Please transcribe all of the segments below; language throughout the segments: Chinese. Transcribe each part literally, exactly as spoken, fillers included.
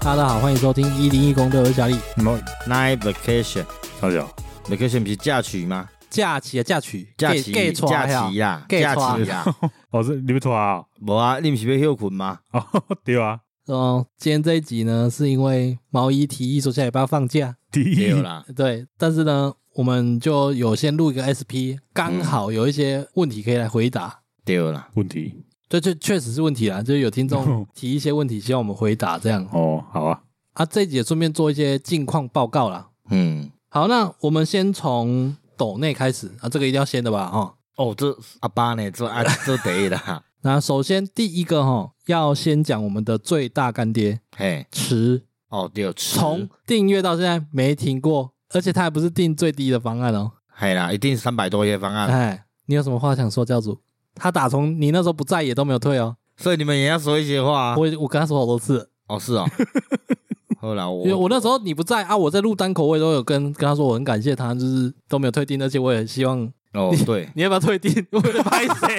大家好，欢迎收听一零一公的我是小李。 Night Vacation， 小小 Vacation 不是假期吗？ 假期啊，假期， 假期，假期啦，假期啦。 哦，是你要拖啊？ 无啊，你不是要休困吗？ 哦，对啊。 哦，今天这一集呢，是因为毛衣提议说下礼拜要放假， 第一对啦， 对，但是呢，我们就有先录一个 S P， 刚好有一些问题可以来回答。 对啦， 问题， 这这确实是问题啦，就是有听众提一些问题，希望我们回答这样。 哦，好啊。 啊，这一集也顺便做一些近况报告啦。 嗯， 好，那我们先从抖内开始啊，这个一定要先的吧，哈。 哦，这阿爸呢，这啊这得啦。 那首先第一个哈，要先讲我们的最大干爹， 嘿， 池。 哦对， 从订阅到现在没停过，而且他还不是订最低的方案哦。 嘿啦，一定三百多页方案。 哎，你有什么话想说，教主？他打从你那时候不在也都没有退哦。 所以你们也要说一些话啊。 我我跟他说好多次。 哦，是哦。后来我因为我那时候你不在啊，我在录单口，我也都有跟跟他说我很感谢他，就是都没有退订，而且我也希望哦对， 你要不要退订？我在拍谁？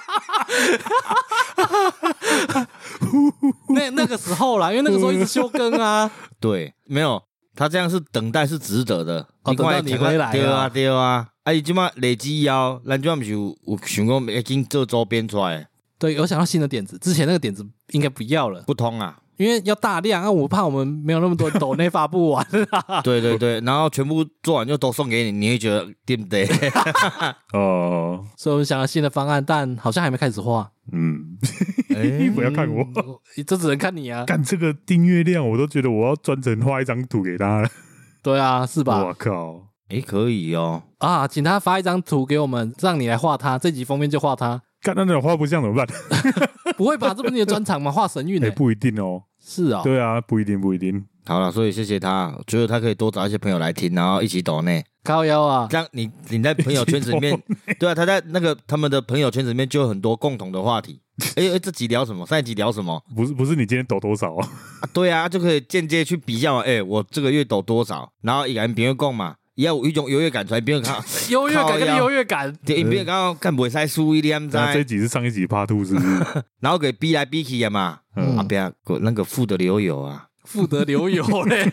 那那个时候啦，因为那个时候一直休更啊。 对，没有他这样是等待是值得的。 哦，等到你回来啊。 对啊对啊，啊伊即马累积以后，咱即马不是有有想讲已经做周边出来。 对，有想到新的点子，之前那个点子应该不要了， 不通啊。 因为要大量啊，我怕我们没有那么多抖内发不完啊。 对对对，然后全部做完就都送给你，你会觉得对不对？ 哦， 所以我们想了新的方案，但好像还没开始画。 嗯， 欸、 不要看我， 这只能看你啊！ 干这个订阅量，我都觉得我要专程画一张图给他了。 对啊，是吧？ 我靠！ 哎、欸，可以哦。 啊，请他发一张图给我们，让你来画他。这集封面就画他。 干那种画不像怎么办？ 不会吧？这不是你的专长吗？画神韵、欸？ 哎、欸，不一定哦。 是啊、哦， 对啊，不一定，不一定。 好了，所以谢谢他，觉得他可以多找一些朋友来听，然后一起抖内。 靠腰啊！ 这样你你在朋友圈子里面，对啊，他在那个他们的朋友圈子里面就有很多共同的话题。哎、欸、这集聊什么？上一集聊什么？ 不是不是，你今天抖多少啊？ 啊对啊，就可以间接去比较。哎、欸，我这个月抖多少？然后一个人别人讲嘛。也有一种优越感出来，别人看优越感跟优越感， 对，别人刚刚干不使输一点， 这一集是上一集 Part Two 是不是？ 然后给逼来逼去的嘛，嗯、啊，不要那个富得流油啊， 富得流油嘞。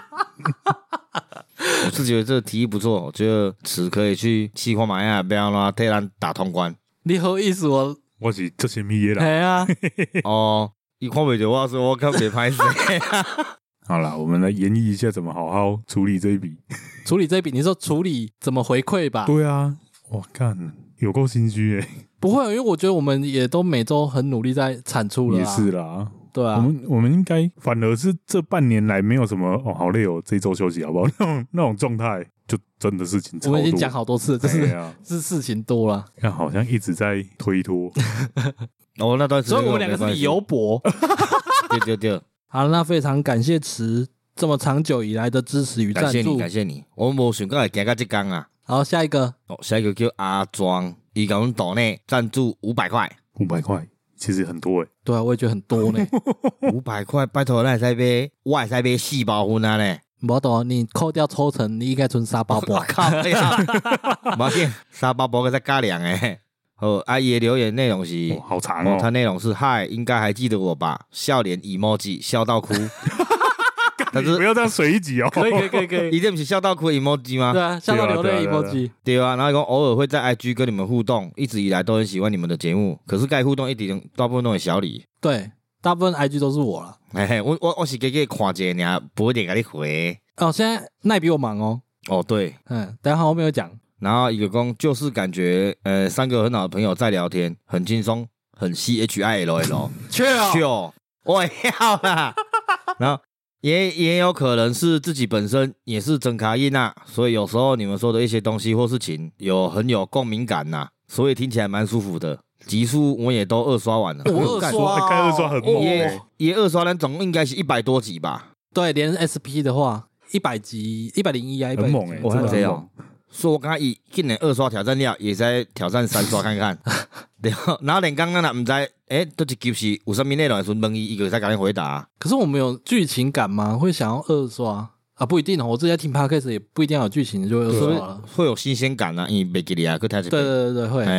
我是觉得这个提议不错，我觉得此可以去企划买啊，不要让他替咱打通关。 你好意思我？ 我是这些米的啦。 哎呀， 哦，一看不着我说我看别拍谁。 好啦，我们来研议一下怎么好好处理这一笔。 处理这一笔，你说处理怎么回馈吧？ 对啊，我干，有够心虚哎。 不会，因为我觉得我们也都每周很努力在产出了、啊。 也是啦， 对啊， 我们我们应该反而是这半年来没有什么哦，好累哦，这一周休息好不好？那种那种状态，就真的事情超多。 我们已经讲好多次，就是、 啊、 是事情多了， 看好像一直在推脱。 哦，那段时间， 所以我们两个是理由博。 对对对。 好，那非常感谢池这么长久以来的支持与赞助， 感谢你，感谢你。我没想到会行到这天啊。 好，下一个， 哦，下一个叫阿庄，伊甲阮岛内赞助五百块， 五百块其实很多诶。 对啊，我也觉得很多呢。 五百块，拜托，咱会使买，我会使买四包薰啊咧。 无懂，你扣掉抽成，你应该存三包包。 靠呀！抱歉，三包包个再加两诶。好，阿姨的留言内容是、 哦、好长哦， 他内容是嗨，应该还记得我吧？笑脸 emoji 笑到哭。 但是不要这样水一集哦。 可以可以可以可以。 一定不是笑到哭 emoji 吗？ 对啊，笑到流泪 emoji。 对啊，然后讲偶尔会在 I G 跟你们互动，一直以来都很喜欢你们的节目，可是该互动一点大部分都是小李。 对，大部分 I G 都是我啦。 嘿嘿，我我我是给给看一下，不会点给你回。 哦，现在奈比我忙哦。 哦，对， 嗯，等一下后面有讲。 然后一个公就是感觉，呃，三个很好的朋友在聊天，很轻松，很 C H I L L， 去哦， 去哦，我要啦。然后也也有可能是自己本身也是真卡音啊，所以有时候你们说的一些东西或事情有很有共鸣感呐、啊，所以听起来蛮舒服的。集数我也都二刷完了， 我二刷、哦， 开二刷很猛、 也也二刷，但总共应该是一百多集吧？ 对，连 S P 的话，一百集，一百零一啊， 很猛哎、欸， 我看这样。所以我刚刚以今年二刷挑战了，也在挑战三刷看看。对，然后连刚刚那唔知，诶，都一集是有什么内容的时候问伊，伊就在赶紧回答。 可是我们有剧情感吗？会想要二刷啊？不一定哦，我之前听 podcast 也不一定要有剧情就会二刷了， 会有新鲜感啊，因为没给你啊，去睇一遍。 对对对对，会。 哎呀，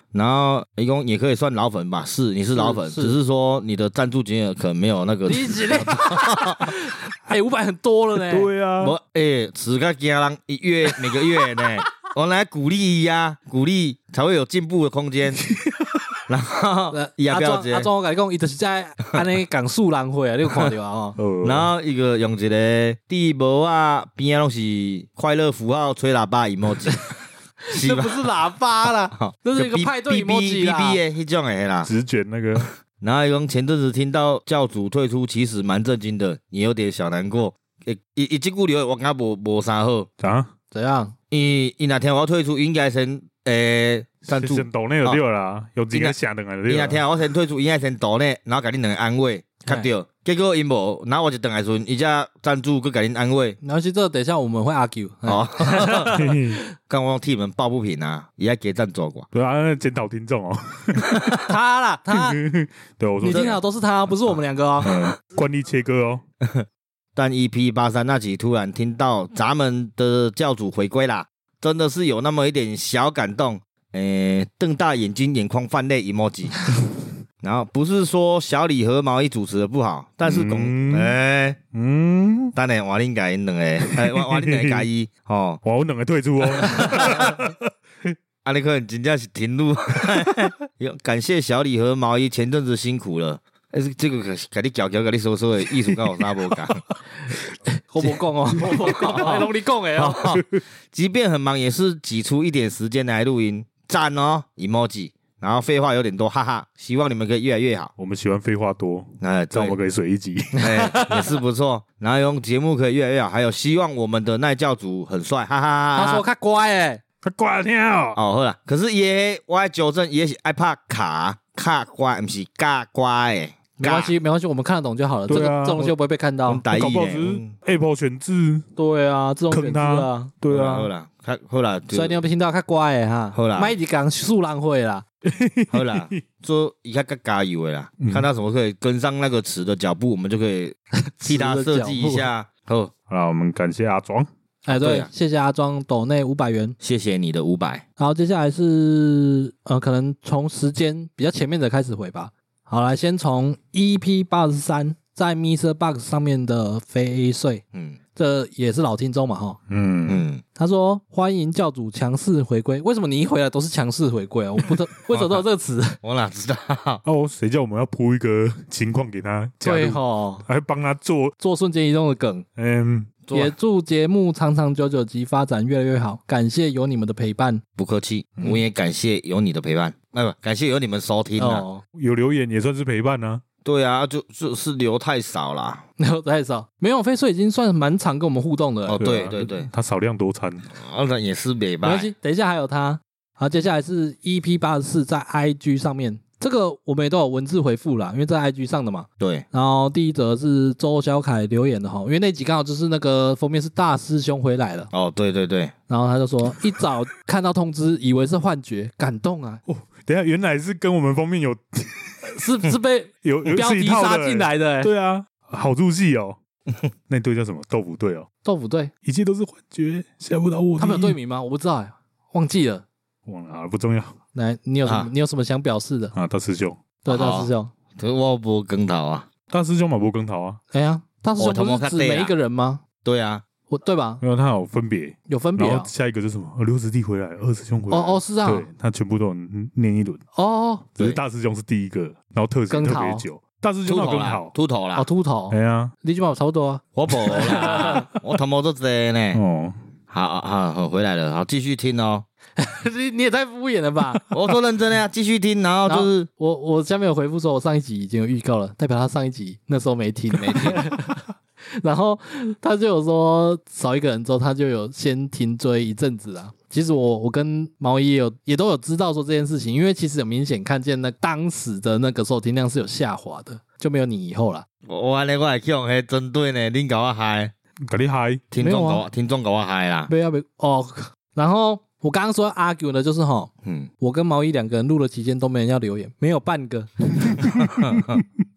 然后一共也可以算老粉吧，是你是老粉， 是是只是说你的赞助金额可能没有那个。 你几嘞？哎，五百很多了呢。 对啊， 我诶，此个家人一月每个月呢，我来鼓励呀，鼓励才会有进步的空间。然后也不要阿庄，我跟你讲，伊就是在安尼讲素人会啊，你有看到啊？ 呃然后一个用一个地帽啊，边啊拢是快乐符号吹喇叭 emoji。 那不是喇叭啦，那是一个派对 emoji 啦。 B B 的迄种的啦。 纸卷那个， 然后讲前阵子听到教主退出，其实蛮震惊的，也有点小难过。伊伊伊即句留我感觉无无啥好。 啊？ 怎样？ 伊伊若听我退出，应该先诶赞助。 先抖那就对啦，有几个下等来就对啦。 伊若听我先退出，应该先抖呢，然后甲恁两个安慰，较对。结果因无，然后我就等来阵，伊只赞助佮甲恁安慰。 然后其实这等一下我们会 argue。 哦，刚我替你们抱不平啊，也要给赞助我。 对啊，检讨听众哦。 他啦，他， 对我说， 你听到都是他，不是我们两个哦。 嗯，惯例切割哦。 但 E P 八十三 那集突然听到咱们的教主回归啦，真的是有那么一点小感动。诶，瞪大眼睛，眼眶泛泪 emoji。然后不是说小李和毛衣主持的不好，但是讲诶， 嗯， 当然我恁甲因两个，诶，我我恁两个加一吼， 哇，我两个退出哦。 啊，你可能真正是停录。感谢小李和毛衣前阵子辛苦了。诶，这个甲你教教，甲你说说的艺术，跟我啥无讲。 我无讲哦，我无讲，哎，拢你讲的哦。 即便很忙，也是挤出一点时间来录音，赞哦 ，emoji。然后废话有点多，哈哈，希望你们可以越来越好。 我们喜欢废话多， 哎， 这样我们可以水一集。 哎，也是不错。然后用节目可以越来越好，还有希望我们的奈教主很帅，哈哈哈哈。 他说他乖诶， 他乖跳。 哦，好啦，可是也我爱纠正，也是爱拍卡卡乖，不是嘎乖诶。 没关系，没关系，我们看得懂就好了。这个这种就不会被看到。 搞不好只是 Apple 选字。 对啊，这种选字啊， 对啊。 好啦，看好啦， 所以你有没有听到？较乖诶哈。 好啦， 卖一讲素人会啦。 好啦，做一下个加油的啦，看他什么可以跟上那个词的脚步，我们就可以替他设计一下。好， 好啦，我们感谢阿庄。 哎，对，谢谢阿庄抖内五百元， 谢谢你的五百。 好，接下来是呃，可能从时间比较前面的开始回吧。好，来先从 E P 八十三在 Mister Box 上面的飞 A 税，嗯，这也是老听众嘛，哈， 嗯嗯， 他说欢迎教主强势回归，为什么你一回来都是强势回归啊？我不知为什么都有这个词， 我哪知道？ 哦，谁叫我们要铺一个情况给他？ 对吼， 还帮他做做瞬间移动的梗， 嗯。 也祝节目长长久久及发展越来越好，感谢有你们的陪伴。 不客气，我也感谢有你的陪伴，那、嗯、不感谢有你们收听啊、哦。 有留言也算是陪伴啊。 对啊，就就是留太少啦， 留太少，没有飞水已经算蛮常跟我们互动的。 哦，对对对， 他少量多餐， 啊，那也是没办法。 等一下还有他，好，接下来是 E P 八十四在 I G 上面。这个我们也都有文字回复啦，因为在 I G 上的嘛。 对。 然后第一则是周小凯留言的哈，因为那集刚好就是那个封面是大师兄回来了。 哦，对对对。 然后他就说，一早看到通知，以为是幻觉，感动啊。 哦，等一下原来是跟我们封面有是是被有有标题杀进来的、欸。 对啊，好入戏哦。那队叫什么？豆腐队哦。 豆腐队， 一切都是幻觉，吓不到我。 他们有队名吗？我不知道哎、欸，忘记了。 忘了啊，不重要。 来，你有什么、啊、你有什么想表示的啊？大师兄， 对，大师兄， 可是我不跟头啊。 大师兄嘛不跟头啊。 哎呀，大师兄不是指每一个人吗？ 对啊， 我对吧？ 没有，他有分别， 有分别、啊。 然后下一个是什么？哦，刘师弟回来，二师兄回来。 哦哦，是这样。 对，他全部都有念一轮。 哦， 只是大师兄是第一个，然后特特别久。大师兄要更好， 秃頭啦， 哦，秃頭。 哎呀， 你就嘛差不多啊。 我冇啦，我頭毛都多呢。 哦， 好好好，回来了，好，继续听哦。 你你也太敷衍了吧！ 我说认真的呀，继续听，然后就是我我下面有回复说，我上一集已经有预告了，代表他上一集那时候没听， 没听。 然后他就有说少一个人之后，他就有先停追一阵子啊。其实我我跟毛衣也有也都有知道说这件事情，因为其实有明显看见那当时的那个收听量是有下滑的，就没有你以后啦。 我安尼我还去用迄针对呢，恁搞我嗨， 搞你嗨， 听众搞听众搞我嗨啦。 没有没有哦，然后。我刚刚说 argue 的就是齁，嗯，我跟毛衣两个人录的期间都没人要留言，没有半个。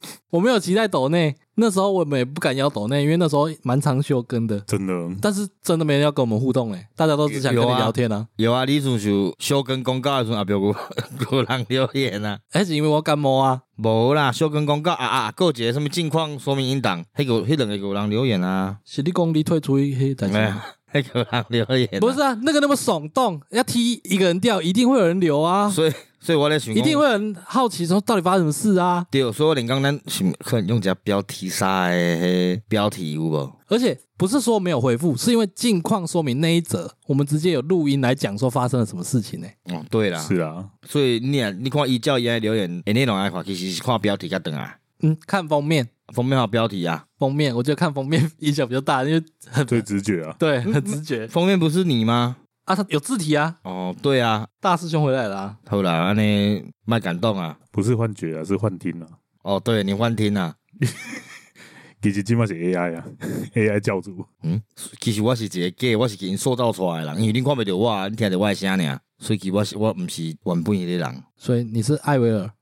我没有期待抖内，那时候我们也不敢要抖内，因为那时候蛮常休更的， 真的。 但是真的没人要跟我们互动嘞，大家都只想跟你聊天啊。 有啊，你阵就休更公告的时候，也别有有人留言啊。 还是因为我感冒啊？ 无啦，休更公告啊啊，还有一个什么近况说明音档，迄个迄两个有人留言啊。 是你讲你退出迄代志吗？ 迄个人留言、啊， 不是啊，那个那么耸动，要踢一个人掉，一定会有人留啊。 所以，所以我在想， 一定会有人好奇说，到底发生什么事啊？ 对，所以我连刚咱可能用一下标题杀的迄标题有无？ 而且不是说没有回复，是因为近况说明那一则，我们直接有录音来讲说发生了什么事情呢、 欸？哦，对啦， 是啊， 所以你啊，你看依照伊的留言，诶，内容来看，其实是看标题较长啊。 嗯，看封面， 封面还有标题啊。 封面，我觉得看封面影响比较大，因为很最直觉啊， 对，很直觉。 封面不是你吗？ 啊，他有字体啊。 哦，对啊， 大师兄回来了啊。 好啦，安尼卖感动啊。 不是幻觉啊，是幻听啊。 哦，对，你幻听啊。 其实今嘛是 A I 啊 ，A I 教主。 嗯，其实我是一个假，我是给因塑造出来的人，因为你看不到我，你听到我的声尔，所以其实我是我不是原本的人。 所以你是艾薇儿。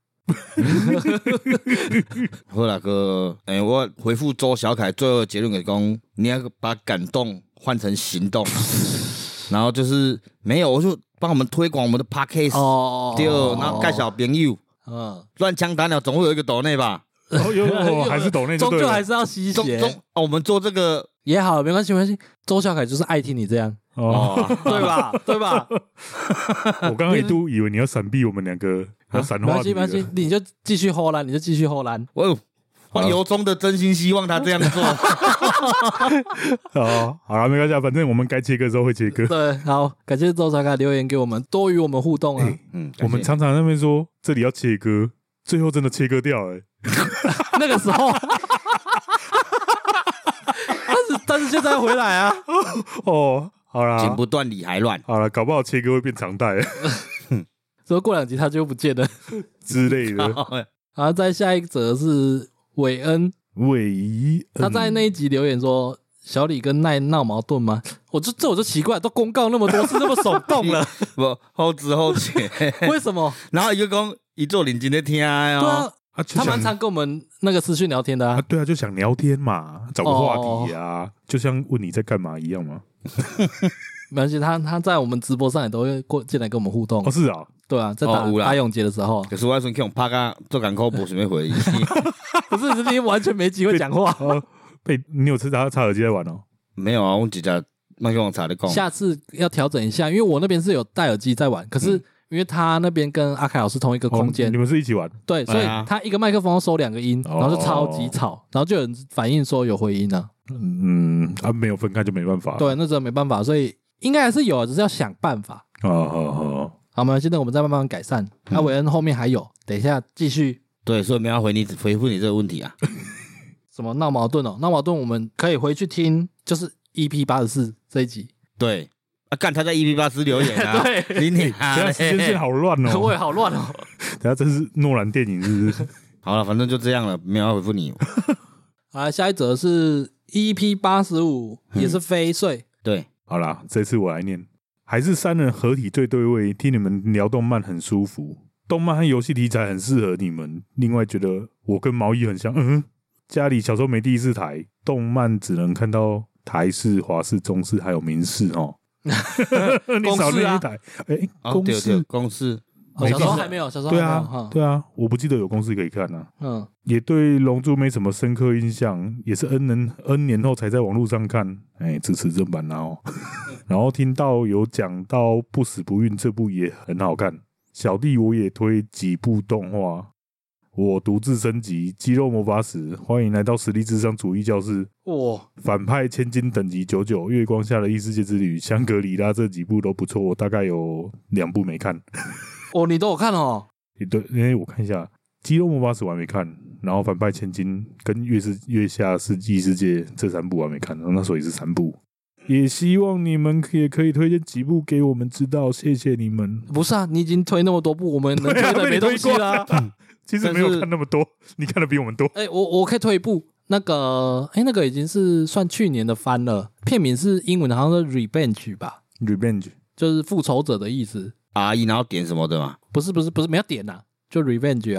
好啦，哥，诶、欸，我回复周小凯最后的结论是讲，你要把感动换成行动，然后就是没有，我就帮我们推广我们的 podcast， 哦， 对，然后介绍朋友， 嗯， 乱枪打鸟总会有一个抖内吧？ 哦，有有还是抖内就对了， 终究还是要吸血。 中哦，我们做这个也好，没关系，没关系。周小凯就是爱听你这样， 哦， 对吧？对吧？ 我刚刚一度以为你要闪避我们两个要闪没关系， 话题没关系，你就继续后拦，你就继续后拦。 我我由衷的真心希望他这样做。 哦，好了，没关系，反正我们该切割的时候会切割。 对，好，感谢周小凯留言给我们，多与我们互动啊。 嗯， 我们常常那边说这里要切割，最后真的切割掉了、欸。 那个时候，但是但是现在回来啊。 哦，好啦， 剪不断理还乱。 好了，搞不好切割会变常态， 所以过两集他就不见了之类的。 然后再下一则是韦恩， 韦他在那一集留言说。小李跟奈闹矛盾吗？我就这我就奇怪，都公告那么多次，那么手动了， 不后知后觉， 为什么？ 然后一个讲一做认真在听哦， 对啊， 啊他蛮常跟我们那个私讯聊天的啊。 啊，对啊，就想聊天嘛，找个话题啊，哦、就像问你在干嘛一样嘛。 没关系，他他在我们直播上也都会过进来跟我们互动。 哦，是啊， 对啊，在打、哦、打永杰的时候。 可是我那时候去用拍个做港口不准备回应， 不是，是你完全没机会讲话。 被你有吃插插耳机在玩哦？ 没有啊，我直接麦克风插的讲。 下次要调整一下，因为我那边是有戴耳机在玩，可是因为他那边跟阿凯老师同一个空间、 哦，你们是一起玩？ 对，所以他一个麦克风要收两个音，然后就超级吵，然后就有人反映说有回音啊。 嗯，啊，没有分开就没办法。 对，那真的没办法，所以应该还是有，只是要想办法。 哦哦好， 好嘛，现在我们再慢慢改善。阿韦恩后面还有，等一下继续。 对，所以没有回你回复你这个问题啊。 什么闹矛盾哦？闹矛盾，我们可以回去听，就是 E P 八十四这一集。 对啊，干他在 E P 八十留言啊， 对， 你你啊， 等下时间线好乱哦， 我也好乱哦。 等下这是诺兰电影是不是？ 好了，反正就这样了，没有要回复你。 好，下一则是 E P 八十五，也是飞碎。 对， 好啦，这次我来念，还是三人合体最对味，听你们聊动漫很舒服，动漫和游戏题材很适合你们。另外觉得我跟毛衣很像，嗯。家里小时候没第四台，动漫只能看到台视、华视、中视还有民视哦。你少那一台，哎、欸，公视、 公视， 哦，小时候还没有，小时候还对没有啊，对啊，我不记得有公视可以看啊。 嗯， 也对《龙珠》没什么深刻印象，也是 N 年 N 年后才在网络上看，哎、欸，支持正版哦。然后听到有讲到《不死不孕》这部也很好看，小弟我也推几部动画。我独自升级肌肉魔法使，欢迎来到实力智商主义教室。 哇， 反派千金等级九九，月光下的异世界之旅，香格里拉这几部都不错，我大概有两部没看。 哦，你都有看哦？ 对，因为我看一下，肌肉魔法使我还没看，然后反派千金跟月世月下世纪世界这三部我还没看，那所以是三部。也希望你们也可以推荐几部给我们知道，谢谢你们。 不是啊，你已经推那么多部，我们能推的没东西啦。 其实没有看那么多，你看的比我们多。 哎、欸，我我可以推一部，那个哎、欸，那个已经是算去年的番了，片名是英文的，好像是 Revenge 吧 ，Revenge 就是复仇者的意思。 阿姨然后点什么的嘛？ 不是不是不是，没有点呐、啊，就 Revenge 啊。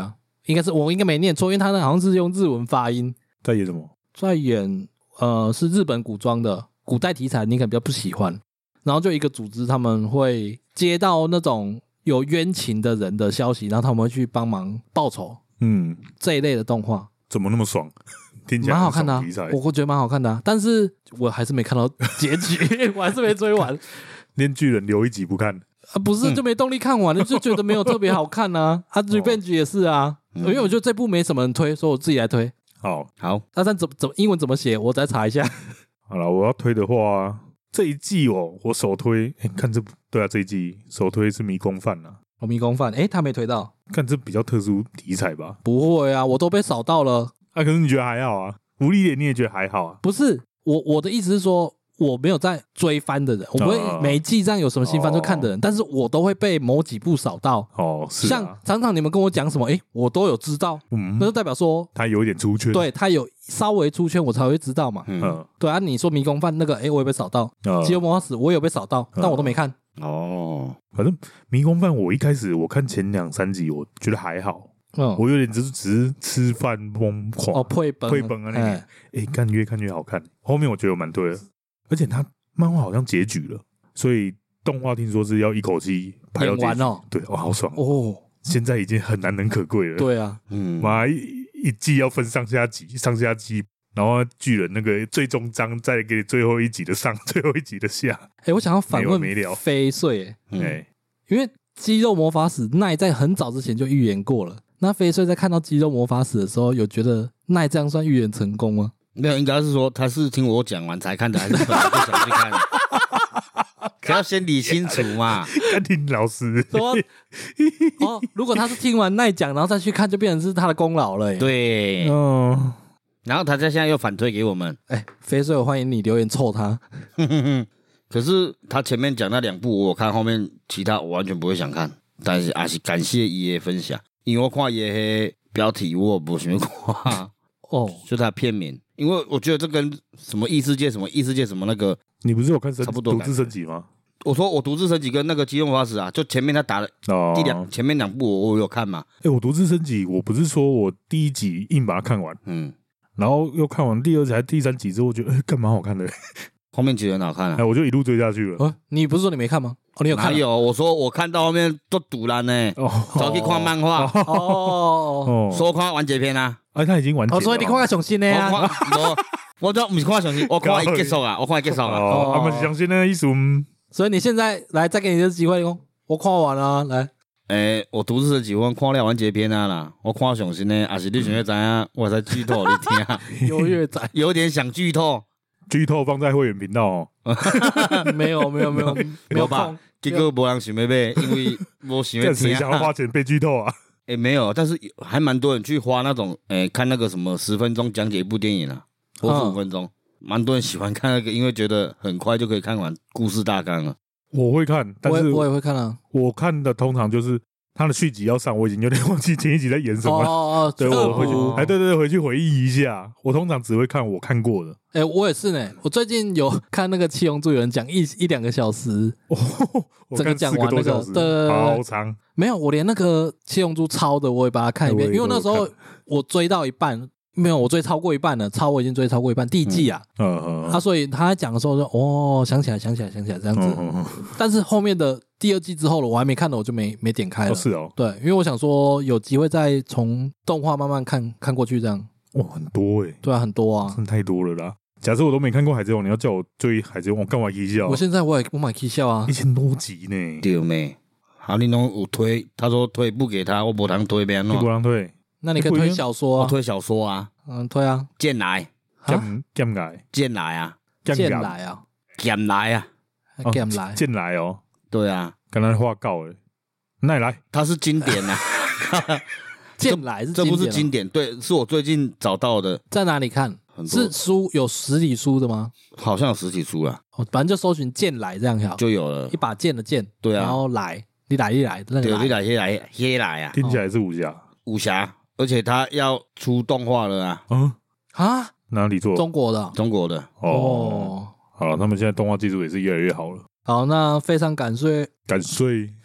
应该是我应该没念错，因为他那好像是用日文发音， 在演什么？ 在演呃是日本古装的古代题材，你可能比较不喜欢。然后就一个组织，他们会接到那种有冤情的人的消息，然后他们会去帮忙报仇， 嗯， 这一类的动画， 怎么那么爽？听起来蛮好看的、啊很爽题材， 我觉得蛮好看的、啊，但是我还是没看到结局，我还是没追完。 连巨人留一集不看， 啊，不是就没动力看完了，就觉得没有特别好看啊。啊 ，Revenge 也是啊，因为我觉得这部没什么人推，所以我自己来推。 好， 好， 那但怎么怎么英文怎么写，我再查一下。 好了，我要推的话，这一季哦，我首推，哎，看这部，对啊，这一季首推是迷宫饭啊， 我迷宫饭，诶，他没推到， 看这比较特殊题材吧？ 不会啊，我都被扫到了。 啊，可是你觉得还好啊？无力点你也觉得还好啊？ 不是，我我的意思是说，我没有在追番的人，我不会每一季这样有什么新番就看的人， 哦、 但是我都会被某几部扫到。 哦，是、啊， 像常常你们跟我讲什么，诶，我都有知道， 嗯， 那就代表说他有一点出圈， 对他有稍微出圈，我才会知道嘛。 嗯， 嗯， 对啊，你说迷宫饭那个，诶，我也被扫到， 呃激流魔法使我也有被扫到，但我都没看。 哦， 反正迷宫饭我一开始我看前两三集，我觉得还好， 嗯， 我有点只是只是吃饭疯狂哦，配本配本啊那哎个，哎，看越看越好看，后面我觉得有蛮对的，而且他漫画好像结局了，所以动画听说是要一口气拍到结局， 演完哦， 对，哇，好爽， 哦， 现在已经很难能可贵了，， 对啊， 嗯， 妈一一季要分上下集，上下集。然后巨人那个最终章再给你最后一集的上，最后一集的下， 哎，我想要反问没完没了飞穗，哎嗯哎， 因为肌肉魔法使奈在很早之前就预言过了。那飞穗在看到肌肉魔法使的时候，有觉得奈这样算预言成功吗？ 没有，应该是说他是听我讲完才看的，还是本来就想去看？可要先理清楚嘛。 甘听老师， 说哦，如果他是听完奈讲，然后再去看，就变成是他的功劳了。 对， 哦， 然后他在现在又反推给我们， 哎，飞穗，我欢迎你留言臭他。 可是他前面讲那两部我有看，后面其他我完全不会想看，但是还是感谢伊的分享，因为我看伊的标题我不想看， 哦， 就他的片名，因为我觉得这跟什么异世界什么异世界什么那个， 你不是有看升差不多独自升级吗？ 我说我独自升级跟那个机动法使啊，就前面他打了哦， 第两前面两部我我有看嘛， 哎、我独自升级，我不是说我第一集硬把它看完， 嗯， 然后又看完第二集还是第三集之后，我觉得哎，干、蛮好看的， 后面其实很好看啊哎、。我就一路追下去了。 哦，你不是说你没看吗？哦，你有看啊？ 哪有？我说我看到后面都堵了呢， 哦早去看漫画， 哦哦哦， 说看完结篇啊。 哎、他已经完结哦， 了， 所以你看看上新的我啊？ 看我我都不是看详细，我看伊结束啊，我看伊结束啊。 哦，他们相信那意思，嗯所以你现在来再给你这机会，我看完了啊，来。 诶，我独自几番看了完结篇啊啦，我看上新的，还是你想要知影，我才剧透你听， 优越仔有点想剧透， 剧透放在会员频道哦。 没有没有没有没有吧空？ 结果无人想要买，因为无想要看谁听。 想要花钱被剧透啊？ 诶，没有，但是还蛮多人去花那种诶看那个什么十分钟讲解一部电影啊，或十五分钟，蛮多人喜欢看那个，因为觉得很快就可以看完故事大纲了。 我会看，但是我也我也会看啊。 我看的通常就是他的续集要上，我已经有点忘记前一集在演什么了。 哦哦， 对，我回去哦， 哎，对对对，回去回忆一下。我通常只会看我看过的。 哎，我也是呢。我最近有看那个《七龙珠》，有人讲一一两个小时， 哦，我整个看四个讲完那个多小时， 对好长。 没有，我连那个《七龙珠》抄的我也把它看一遍， 我也因为那时候我追到一半，没有，我追超过一半了，超我已经追超过一半，第一季啊， 嗯嗯他所以他在讲的时候说，哦，想起来，想起来，想起来这样子。 嗯嗯， 但是后面的第二季之后了，我还没看的，我就没没点开了。 哦是哦， 对，因为我想说有机会再从动画慢慢看看过去，这样。 哇，很多哎， 对啊，很多啊。 真的太多了啦。假设我都没看过海贼王，你要叫我追海贼王，我干嘛一笑我？现在我也我买 K 笑啊一，千多集呢， 对没？好，你拢有推，他说推不给他，我无通推别你喏。 不让退， 那你可以推小说啊， 我推小说啊， 嗯，推啊， 剑来， 啊， 剑剑来， 剑来啊， 剑剑来， 来啊， 剑来啊， 哦剑来， 剑来哦， 对啊， 刚才话告了，那你来， 它是经典啊， 剑来是这不是经典经典，对，是我最近找到的， 啊，在哪里看？ 很多是书有实体书的吗？ 好像有实体书啦， 哦，反正就搜寻剑来这样好， 就有了一。把剑的剑， 对啊然后来，你来你来，那对， 个来， 你来，黑来，黑来啊， 听起来是武侠， 武侠，而且它要出动画了啊， 嗯， 啊， 哪里做？ 中国的中国的。 哦， 哦。 好了，他们现在动画技术也是越来越好了， 好，那非常感谢感谢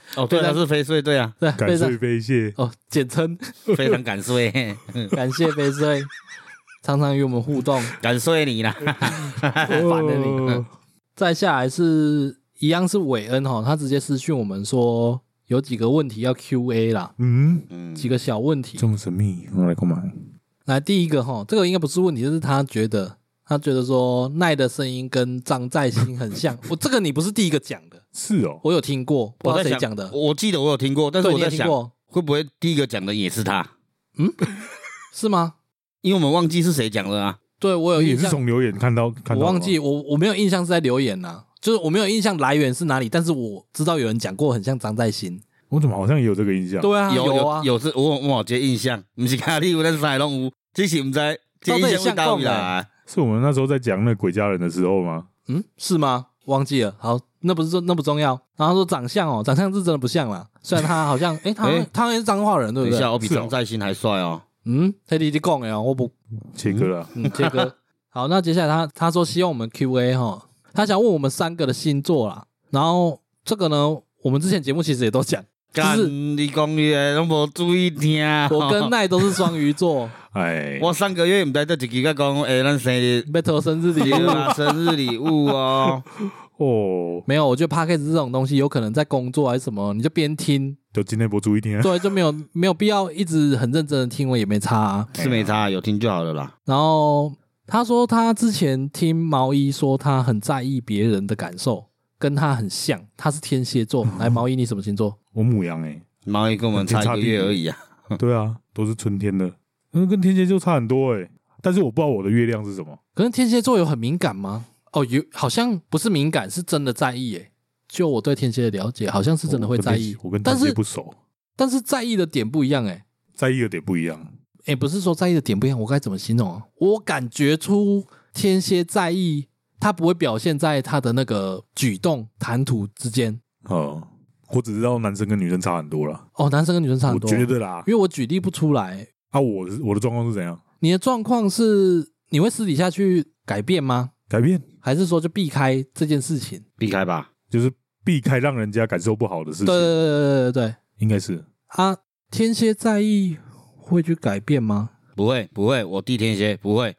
哦，对，他是飞碎，对啊， 对， 感谢飞蟹哦，简称非常感谢， 感谢飞碎，常常与我们互动， 感谢你啦， 烦了你。再下来是一样是韦恩哈，他直接私讯我们说有几个问题要 Q A 啦， 嗯， 嗯， 几个小问题。 这么神秘，我来干嘛？ 来，第一个哈，这个应该不是问题，就是他觉得他觉得说奈的声音跟张在兴很像。我这个你不是第一个讲的， 是哦， 我有听过，不知道谁讲的。 我记得我有听过，但是对， 我在想， 你也听过， 会不会第一个讲的也是他？ 是吗？ 因为我们忘记是谁讲的啊。 对，我有也是印象， 从留言看到看到的吗， 我忘记我我没有印象是在留言呐，就是我没有印象来源是哪里，但是我知道有人讲过很像张在兴。 我怎么好像也有这个印象？ 对啊， 有啊， 有是我我有这个印象，不是咖喱，但是啥拢有，只是唔知这印象会到位啦。 是我们那时候在讲那鬼家人的时候吗？ 嗯，是吗？忘记了。好，那不是说那不重要。然后说长相哦，长相是真的不像啦。虽然他好像，诶，他诶他好像是彰化人，对不对？ 等一下，我比是哦张在兴还帅哦。 嗯，他弟弟讲的哦，我不， 切割了， 嗯，切割。好，那接下来他他说希望我们 Q A 哈，他想问我们三个的星座啦。然后这个呢，我们之前节目其实也都讲， 干就是你讲嘢拢无注意听。 我跟奈都是双鱼座， 哎， 我上个月唔知得一句甲讲，诶，咱生日被偷生日礼物。 对啦，生日礼物哦。 哦， 没有，我觉得 podcast 这种东西有可能在工作还是什么，你就边听， 就今天不注意听， 对，就没有没有必要一直很认真的听，我也没差啊。 是没差，有听就好了啦。 然后他说他之前听毛衣说他很在意别人的感受，跟他很像，他是天蝎座。来，毛衣你什么星座？ 我母羊哎， 毛衣跟我们差一个月而已啊。 对啊，都是春天的，嗯，跟天蝎就差很多哎，但是我不知道我的月亮是什么。 可是天蝎座有很敏感吗？哦，有，好像不是敏感，是真的在意耶。就我对天蝎的了解，好像是真的会在意。 我跟天蝎不熟， 但是在意的点不一样哎， 在意的点不一样。 哎，不是说在意的点不一样，我该怎么形容啊？我感觉出天蝎在意，他不会表现在他的那个举动、谈吐之间。 哦，我只知道男生跟女生差很多啦。 哦，男生跟女生差很多， 我觉得啦， 因为我举例不出来。 啊，我我的状况是怎样？ 你的状况是你会私底下去改变吗？ 改变， 还是说就避开这件事情？ 避开吧， 就是避开让人家感受不好的事情。 对对对对对对， 应该是啊。天蝎在意会去改变吗？ 不会不会，我弟天蝎不会，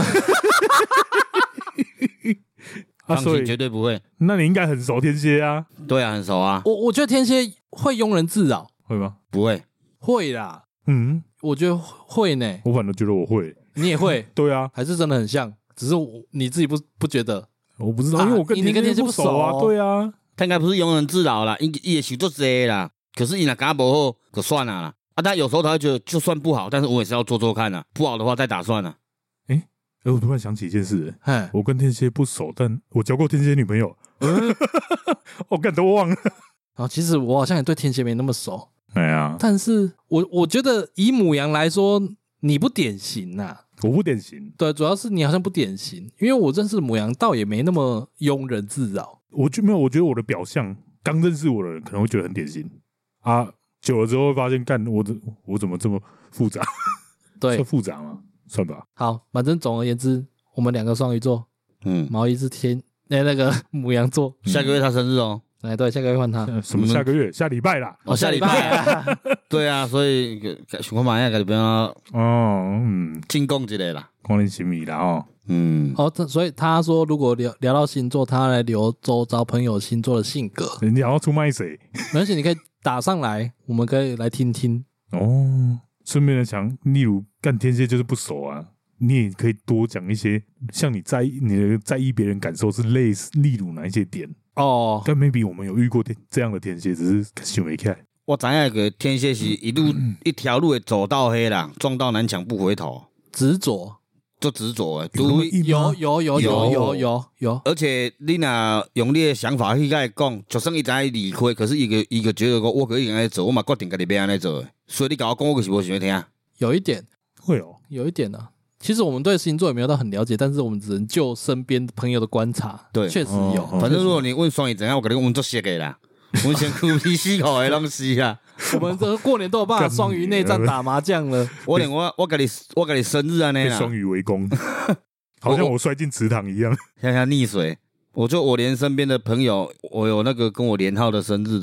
啊， 放心， 所以绝对不会。 那你应该很熟天蝎啊， 对啊，很熟啊， 我我觉得天蝎会庸人自扰， 会吗？ 不会。 会啦， 嗯， 我觉得会呢。 我反正觉得我会。 你也会， 对啊， 还是真的很像，只是我你自己不不觉得？ 我不知道， 啊因为我跟你你跟天蝎不不熟啊。对啊， 他应该不是庸人自扰啦，伊伊也想做这啦。可是伊若感觉不好，就算了啦。啊，但有时候他会觉得，就算不好，但是我也是要做做看啊。不好的话再打算了。 哎，我突然想起一件事， 哎， 我跟天蝎不熟，但我交过天蝎女朋友，我感都忘了。 然后其实我好像也对天蝎没那么熟， 哎呀， 但是我我觉得以母羊来说，你不典型呐、啊。 我不典型， 对，主要是你好像不典型，因为我认识的母羊倒也没那么庸人自扰。 我就没有，我觉得我的表象，刚认识我的人可能会觉得很典型啊，久了之后会发现，干我怎我怎么这么复杂？ 对算，复杂吗？算吧。 好，反正总而言之，我们两个双鱼座， 嗯， 毛衣是天，那、那个母羊座。 下个月他生日哦。 哎，对，下个月换他。 呃什么下个月？下礼拜啦。 哦，下礼拜、啊。 对啊，所以想看嘛，个就不要哦，嗯， 进贡之类啦。 光年行米啦哦。 嗯， 哦，这所以他说，如果聊聊到星座，他来留周遭朋友星座的性格。 人家要出卖谁？ 没关系，你可以打上来，我们可以来听听。 哦，顺便的想，例如干天蝎就是不熟啊，你也可以多讲一些，像你在意你的在意别人感受是类似，例如哪一些点？ 哦， 但 maybe 我们有遇过天这样的天蝎，只是想没看。 我知影个天蝎是一路一条路会走到黑啦，撞到南墙不回头， 执着。 就执着诶。 有那么硬吗有有有有有有有， 而且你若用你的想法去甲伊讲，就算伊知影理亏，可是伊个伊个觉得讲我可以安尼做，我嘛决定家己要安尼做的。所以你甲我讲，我就是无想要听。 有一点， 会哦， 有一点呢、啊。其实我们对星座也没有到很了解，但是我们只能就身边朋友的观察， 对确实有。 哦反正如果你问双鱼怎样，我跟你讲，阮做熟的啦，阮先哭皮死口的东西啊。 我们这个过年都有办法双鱼内战打麻将了。 我连我我跟你我跟你生日安尼啦， 被双鱼围攻，好像我摔进池塘一样。 像像溺水。我就我连身边的朋友，我有那个跟我连号的生日的啦，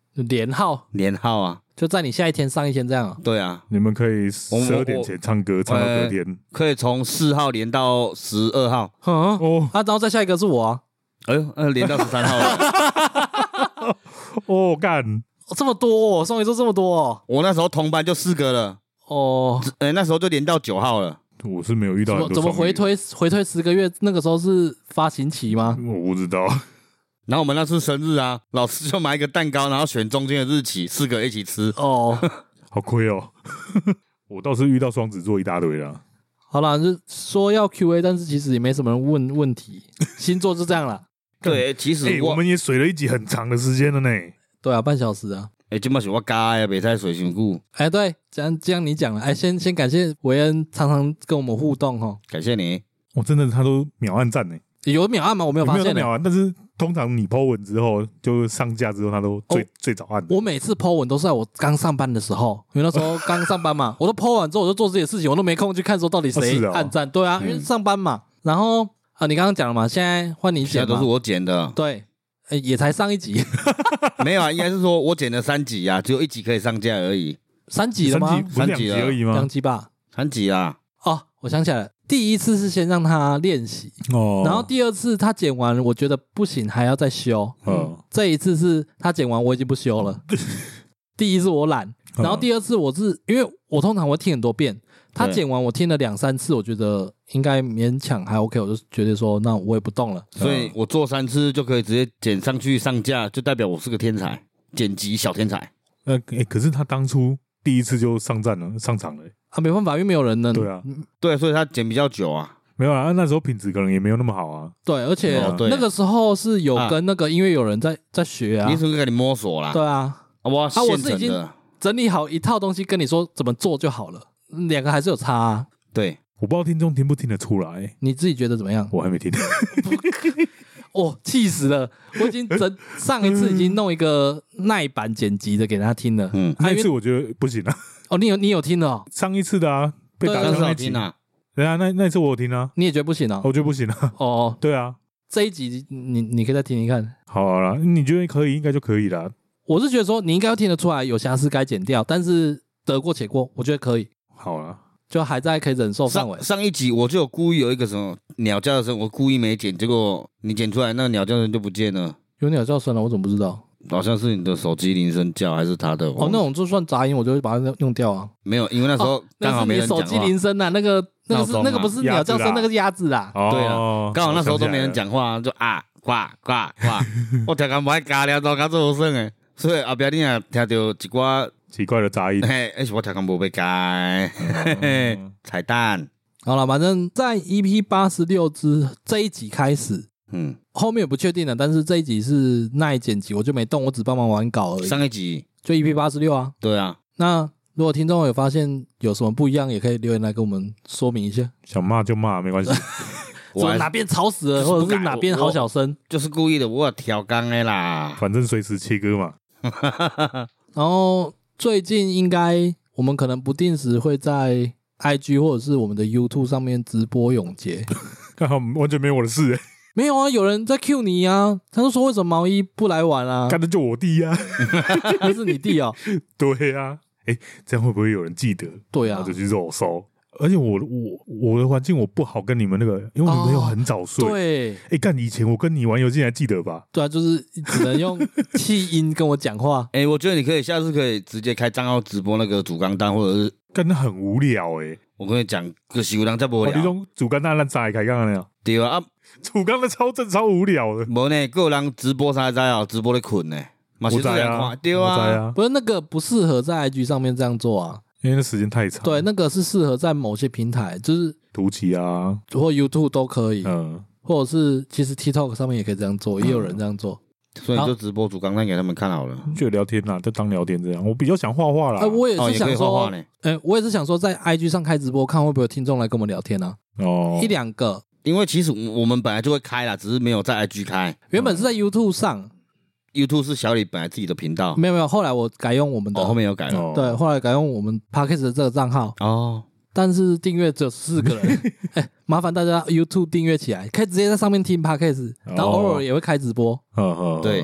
连号连号啊， 就在你下一天上一天这样啊？ 对啊， 你们可以十二点前唱歌，唱到隔天。 可以从四号连到十二号。 嗯， 哦， 啊，然后再下一个是我啊。 哎呦，呃，连到十三号了。 哦，干， 哦这么多哦，双鱼座这么多哦。 我那时候同班就四个了。 哦， 呃，那时候就连到九号了。 我是没有遇到怎么很多双鱼怎么回推回推十个月？那个时候是发行期吗？ 我不知道。 然后我们那次生日啊，老师就买一个蛋糕，然后选中间的日期，四个一起吃。 哦， 好亏哦。我倒是遇到双子座一大堆啦。 好啦，就说要 Q A， 但是其实也没什么人问问题，星座就这样啦。 对，其实哎、 我我们也水了一集很长的时间了呢。 对啊，半小时啊。 哎，这嘛是我加的，袂使水伤久。 哎，对，这样这样你讲了，哎，先先感谢维恩常常跟我们互动哈。 感谢你。 我、哦、真的他都秒按赞呢。 有秒按吗？我没有发现、欸。 没有秒按，但是通常你 po 文之后，就上架之后，他都最、哦、最早按。 我每次 po 文都是在我刚上班的时候，因为那时候刚上班嘛，我都 po 完之后我就做自己的事情，我都没空去看说到底谁按赞、哦哦。对啊，因为上班嘛。然后啊，你刚刚讲了嘛，现在换你剪嘛， 现在都是我剪的。 对，欸、也才上一集。 没有啊，应该是说我剪了三集啊，只有一集可以上架而已。 三集了吗？ 三集, 集而已吗？ 两集吧。 三集啊。 哦，我想起来了。第一次是先让他练习，哦，然后第二次他剪完，我觉得不行，还要再修。嗯，这一次是他剪完，我已经不修了。第一次我懒，然后第二次我是因为我通常会听很多遍，他剪完我听了两三次，我觉得应该勉强还 OK， 我就觉得说那我也不动了。 所以我做三次就可以直接剪上去上架，就代表我是个天才，剪辑小天才。 呃，欸、可是他当初第一次就上站了，上场了、欸。 啊，没办法，因为没有人能。 对啊， 对，所以他剪比较久啊。 没有啊，那时候品质可能也没有那么好啊。 对，而且那个时候是有跟那个音乐有人在在学啊。 你是不是跟你摸索啦？ 对啊， 我啊，我是已经整理好一套东西跟你说怎么做就好了，两个还是有差啊。 对， 我不知道听众听不听得出来， 你自己觉得怎么样？ 我还没听。 哦，气死了！我已经整上一次已经弄一个耐版剪辑的给他听了。嗯， 那一次我觉得不行啊。 哦，你有你有听了、哦？ 上一次的啊，被打到那一集啊。 对啊，那那一次我有听啊。 你也觉得不行啊？ 我觉得不行啊。 哦， 对啊， 这一集你你可以再听听看。 好啦，你觉得可以，应该就可以啦。 我是觉得说你应该要听得出来有瑕疵该剪掉，但是得过且过，我觉得可以。 好啦。 就还在可以忍受范围。 上一集我就有故意有一个什么鸟叫声，我故意没剪，结果你剪出来那个鸟叫声就不见了。 有鸟叫声了，我怎么不知道？ 好像是你的手机铃声叫，还是他的？ 哦，那种就算杂音，我就会把它用掉啊。 没有，因为那时候刚好没人讲话。 那是你手机铃声啊，那个那个是、啊、那个不是鸟叫声，那个是鸭子啦。 哦、对啊，刚好那时候都没人讲话，就啊呱呱呱，我听讲不爱加了，都讲做声诶。所以后边你也听到一寡奇怪的杂音， 嘿，而且我听讲无被改，彩蛋。 好了，反正在 E P 八十六之这一集开始，嗯，后面也不确定了，但是这一集是那一剪辑，我就没动，我只帮忙完稿而已。 上一集就 E P 八十六啊， 对啊。 那如果听众有发现有什么不一样，也可以留言来跟我们说明一下。 想骂就骂，没关系。 我哪边吵死了，或者是哪边好小声， 就是故意的，我有调缸的啦。 反正随时切割嘛。 然后最近应该我们可能不定时会在 I G 或者是我们的 YouTube 上面直播永劫， 刚好完全没有我的事、欸。 没有啊，有人在 cue 你啊，他就说为什么毛衣不来玩啊？ 干的就我弟啊， 那是你弟哦。 对啊，哎、欸，这样会不会有人记得？ 对啊， 就去肉搜。而且我我我的环境我不好跟你们那个，因为你们又很早睡。 哦、对， 哎、欸，干以前我跟你玩游戏还记得吧？ 对啊，就是只能用气音跟我讲话。 哎、欸，我觉得你可以下次可以直接开账号直播那个煮钢蛋，或者是干的很无聊哎、欸。 我跟你讲，就是有人在无聊。 你种煮钢蛋咱早开讲了。 对啊， 煮钢的超正超无聊的。 无呢，个人直播啥在哦，直播咧困呢。嘛是这样看，对啊， 啊不是那个不适合在 I G 上面这样做啊。 因为那时间太长， 对，那个是适合在某些平台，就是图奇啊， 或 YouTube 都可以， 嗯， 或者是其实 TikTok 上面也可以这样做，嗯、也有人这样做， 所以你就直播煮钢蛋给他们看好了， 就聊天啦，就当聊天这样。我比较想画画啦， 哎、呃，我也是想说， 哦、 哎、欸，我也是想说，在 I G 上开直播，看会不会有听众来跟我们聊天啊？哦，一两个， 因为其实我们本来就会开啦，只是没有在 I G 开， 原本是在 YouTube 上。 YouTube 是小李本来自己的频道， 没有没有，后来我改用我们的， 哦，后面有改了， 对，后来改用我们 Podcast 的这个账号， 哦， 但是订阅只有四个人，哎、欸，麻烦大家 YouTube 订阅起来，可以直接在上面听 Podcast，然后偶尔也会开直播， 哦、 对，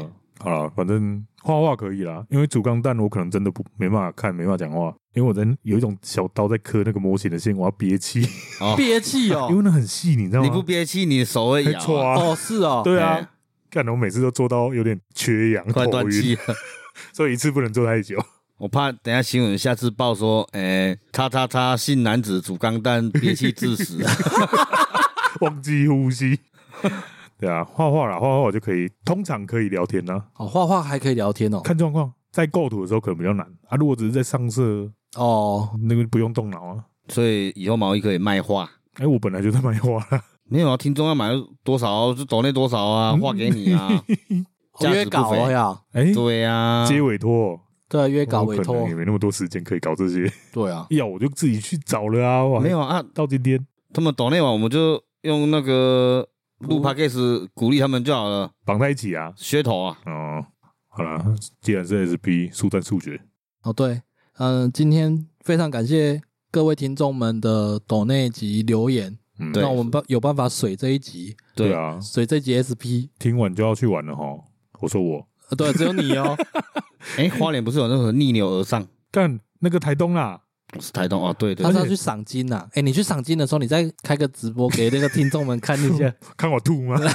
好了，反正画画可以啦，因为主钢弹我可能真的不没办法看，没办法讲话，因为我在有一种小刀在刻那个模型的线，我要憋气， 哦， 憋气哦， 因为那很细，你知道吗？ 你不憋气，你的手会咬、啊。 啊， 哦是哦， 对啊哎， 干我每次都做到有点缺氧、 快头晕， 断气了。 所以一次不能做太久。 我怕等一下新闻下次报说，诶、叉叉叉姓男子主钢弹憋气致死。 忘记呼吸。对啊，画画啦，画画我就可以，通常可以聊天啦， 哦画画还可以聊天哦， 看状况。在构图的时候可能比较难啊，如果只是在上色， 哦， 那个不用动脑啊。 所以以后毛衣可以卖画。 哎、欸，我本来就在卖画啦， 没有啊，听众要买多少就抖内多少啊，画给你啊。价值约不菲稿哦呀， 哎、欸， 对啊， 接委托， 对，约稿我可委托能也，没那么多时间可以搞这些。 对啊， 要我就自己去找了啊，我还没有啊， 到今天他们抖内完我们就用那个录 podcast 鼓励他们就好了， 绑在一起啊。 噱头啊。 哦，好啦，既然是 S P 速战速决， 哦对，嗯，今天非常感谢各位听众们的抖内及留言， 嗯， 对让我们办有办法水这一集， 对啊， 水这一集 S P， 听完就要去玩了哈。我说我呃对，只有你哦， 哎、花莲不是有那个逆流而上？ 干那个台东啦， 我是台东哦，对对对， 他是要去赏金呐，哎，你去赏金的时候，你再开个直播给那个听众们看一下， 看我吐吗？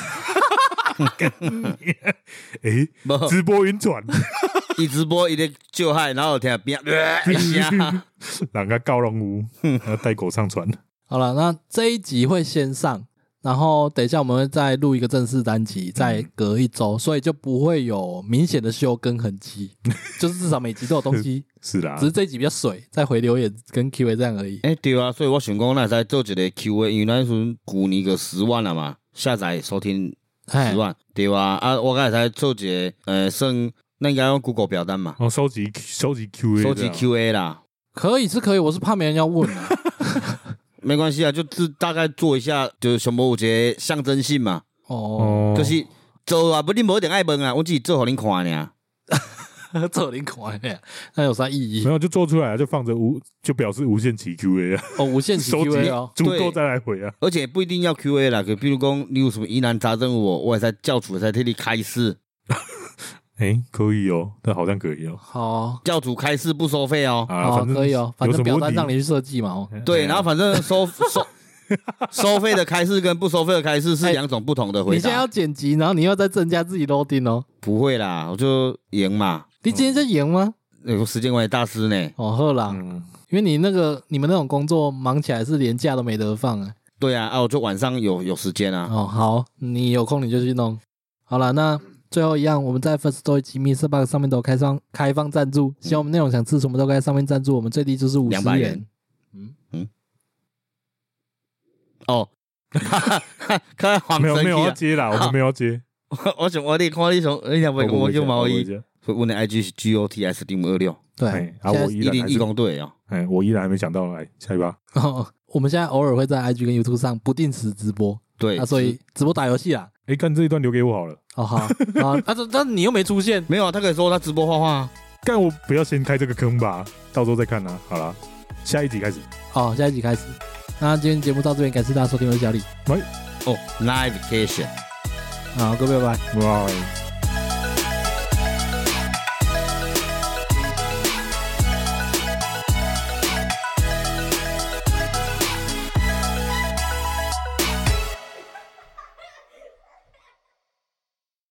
哎、 不直播晕船， 一直播一直救害，然后听边一下， 人家高龙屋，然后带狗上船。 好了，那这一集会先上，然后等一下我们会再录一个正式单集，再隔一周，所以就不会有明显的休更痕迹，就是至少每集都有东西， 是啦只，是这一集比较水，再回留言跟 Q A 这样而已。 哎、对啊，所以我想讲，那在做一个 Q A，因为那时候旧年个十万了嘛，下载收听哎十万，对啊，啊，我刚才做一个呃，算那应该用 Google 表单嘛， 哦，收集收集 Q A， 收集 Q A 啦， 可以是可以，我是怕没人要问啊。 没关系啊，就是大概做一下，就是什么有一个象征性嘛， 哦， 哦， 就是做啊，不你无一定爱问啊，我只是做互恁看尔。 这零款呀，那有啥意义没？有就做出来就放着无，就表示无限期 Q A 啊， 哦，无限期收 Q 集 A 哦， 足够再来回啊。 而且不一定要 Q A 啦，就比如讲你有什么疑难杂症我，我也在教主在替你开示， 哎、可以哦，那好像可以哦。 好， 教主开示不收费哦。 啊， 好反正可以哦，反正表有什么问题单让你去设计嘛哦。 对， 哎然后反正收收收费的开示跟不收费的开示是两种不同的回答。 你现在要剪辑，然后你又在增加自己 loading 哦， 不会啦，我就赢嘛。 你今天在演吗？ 有个时间管理大师呢。 哦，好啦， 嗯， 因为你那个你们那种工作忙起来是连假都没得放啊。 对啊，啊，我就晚上有有时间啊。 哦，好，你有空你就去弄。好了，那最后一样，我们在 First Story 及 Mr. Box 上面都有开放开放赞助，希望我们内容想吃什么都可以在上面赞助，我们最低就是五十 200 元元。 嗯嗯。哦，看黄没有没有要生气啊！ 接啦，我们没有要接。 我想我你看你从你想不跟我用毛衣， 衣， 所以我的 I G 是 G O T S 零五二六对哎，，啊， 现在我依一零义然还是， 工队哦。 哎，我依然还没讲到，来下一把。 哦，我们现在偶尔会在 I G 跟 YouTube 上不定时直播， 对， 啊，所以直播打游戏啦。 哎，干这一段留给我好了。 哦，好，好，啊，这但你又没出现， 没有啊，他可以说他直播画画啊。 干我不要先开这个坑吧，到时候再看啊。好了，下一集开始。 好，下一集开始。那今天节目到这边，感谢大家收听，我是小李， 哦，Live Vacation。 好，各位拜拜。 拜。